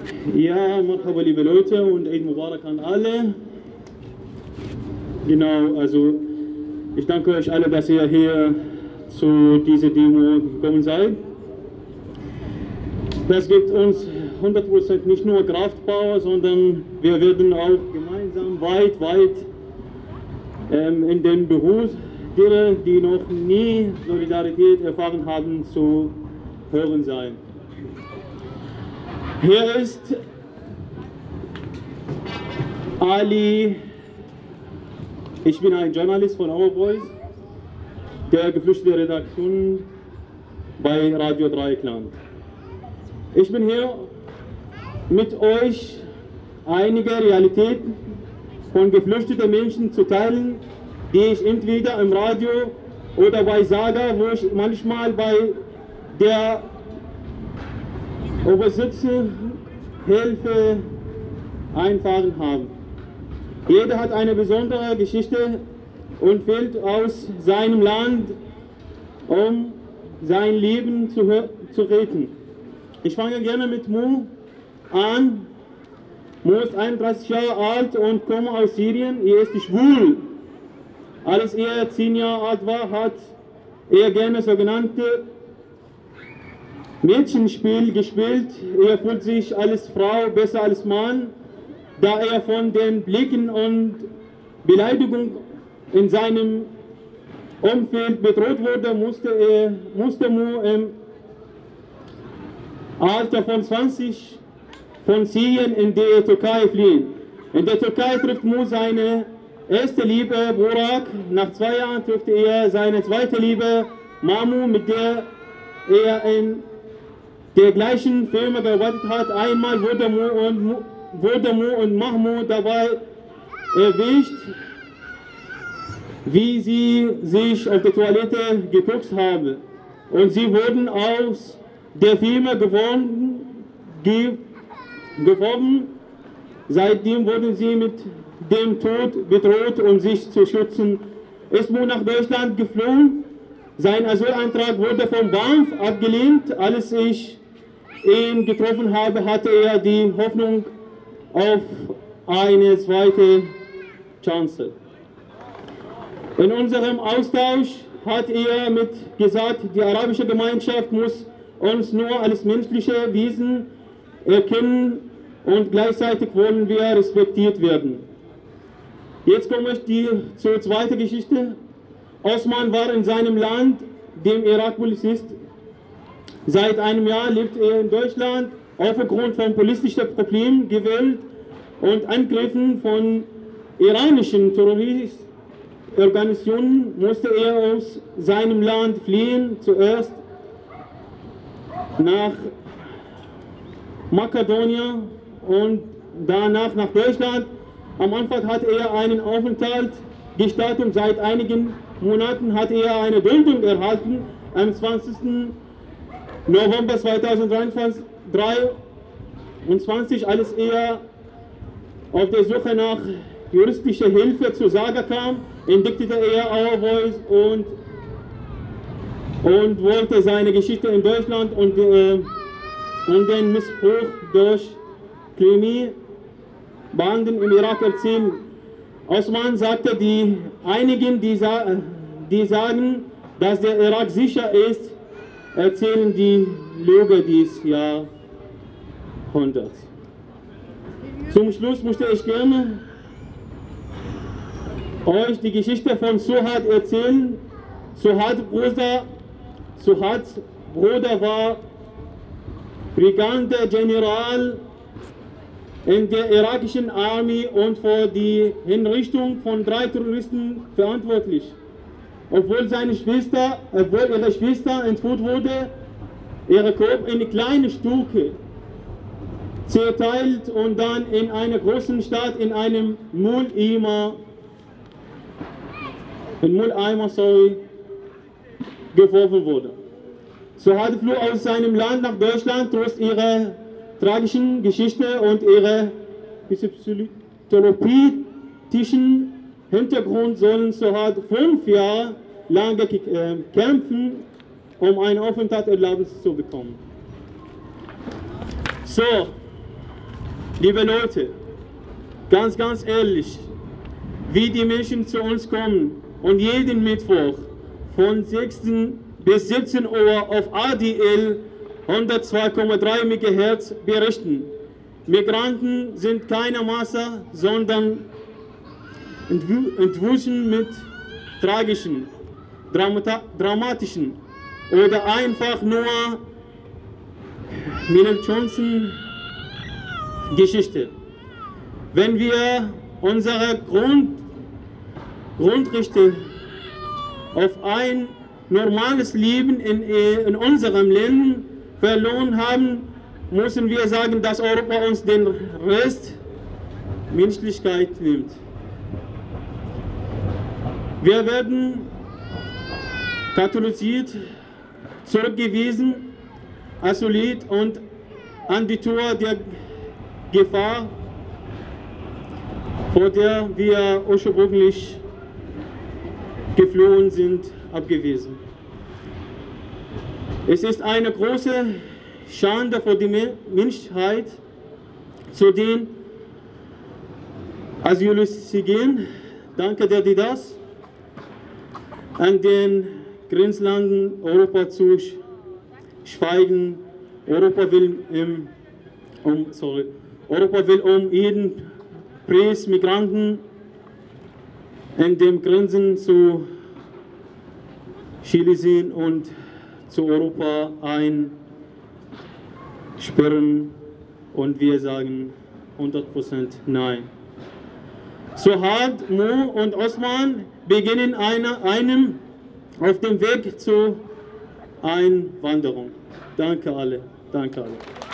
Ja, Marhaba liebe Leute und Eid Mubarak an alle. Genau, also ich danke euch alle, dass ihr hier zu dieser Demo gekommen seid. Das gibt uns 100% nicht nur Kraftpower, sondern wir werden auch gemeinsam weit in den Beruf derer, die noch nie Solidarität erfahren haben, zu hören sein. Hier ist Ali, ich bin ein Journalist von Our Voice, der geflüchtete Redaktion bei Radio Dreieckland. Ich bin hier mit euch einige Realitäten von geflüchteten Menschen zu teilen, die ich entweder im Radio oder bei Saga, wo ich manchmal bei der Übersetzung Hilfe einfahren habe. Jeder hat eine besondere Geschichte und fällt aus seinem Land, um sein Leben zu retten. Ich fange gerne mit Mo an. Mo ist 31 Jahre alt und kommt aus Syrien. Er ist schwul. Als er 10 Jahre alt war, hat er gerne sogenannte Mädchenspiel gespielt. Er fühlt sich als Frau besser als Mann. Da er von den Blicken und Beleidigungen in seinem Umfeld bedroht wurde, musste Mo im Alter von 20 von Syrien in die Türkei fliehen. In der Türkei trifft Mo seine erste Liebe, Burak. Nach 2 Jahren trifft er seine zweite Liebe, Mamu, mit der er in der gleichen Firma gearbeitet hat. Einmal wurde Mo und Mahmoud dabei erwischt, wie sie sich auf der Toilette geputzt haben. Und sie wurden aus der Firma geworfen. Seitdem wurden sie mit dem Tod bedroht, um sich zu schützen. Ist Mo nach Deutschland geflohen. Sein Asylantrag wurde vom BAMF abgelehnt. Als ich ihn getroffen habe, hatte er die Hoffnung auf eine zweite Chance. In unserem Austausch hat er gesagt, die arabische Gemeinschaft muss uns nur als menschliche Wesen erkennen und gleichzeitig wollen wir respektiert werden. Jetzt komme ich zur zweiten Geschichte. Osman war in seinem Land, dem Irak-Polizist. Seit einem Jahr lebt er in Deutschland. Aufgrund von politischen Problemen, Gewalt und Angriffen von iranischen Terroristorganisationen musste er aus seinem Land fliehen. Zuerst nach Makedonien und danach nach Deutschland. Am Anfang hat er einen Aufenthalt gestartet. Seit einigen Monaten hat er eine Duldung erhalten. Am 20. November 2023, als er auf der Suche nach juristischer Hilfe zu Saga kam, entdeckte er Our Voice und wollte seine Geschichte in Deutschland und den Missbrauch durch Krimi-Banden im Irak erzählen. Osman sagte, einigen, die sagen, dass der Irak sicher ist, erzählen die Lüge dieses Jahrhunderts. Zum Schluss möchte ich gerne euch die Geschichte von Suhad erzählen. Suhads Bruder war Brigadegeneral in der irakischen Armee und für die Hinrichtung von 3 Terroristen verantwortlich. Obwohl ihre Schwester entführt wurde, ihre Kopf in kleine Stücke zerteilt und dann in einer großen Stadt in einem Mülleimer geworfen wurde. Suhad floh aus seinem Land nach Deutschland. Trotz ihrer tragischen Geschichte und ihrer therapeutischen Hintergrund sollen Suhad 5 Jahre lang kämpfen, um eine Aufenthaltserlaubnis zu bekommen. So, Liebe Leute, ganz ehrlich, wie die Menschen zu uns kommen und jeden Mittwoch von 16 bis 17 Uhr auf ADL 102,3 MHz berichten. Migranten sind keine Masse, sondern entwuschen mit tragischen, dramatischen oder einfach nur Johnson Geschichte. Wenn wir unsere Grundrechte auf ein normales Leben in unserem Land verloren haben, müssen wir sagen, dass Europa uns den Rest Menschlichkeit nimmt. Wir werden katholisiert, zurückgewiesen, isoliert und an die Tour der Gefahr, vor der wir ursprünglich geflohen sind, abgewiesen. Es ist eine große Schande für die Menschheit, zu den Asylsuchenden, danke der Didas, an den Grenzländern Europa zu schweigen. Europa will um jeden Preis Migranten in den Grenzen zu schließen und zu Europa einsperren, und wir sagen 100% Nein. Suhad, Mo und Osman beginnen einem auf dem Weg zur Einwanderung. Danke alle. Danke alle.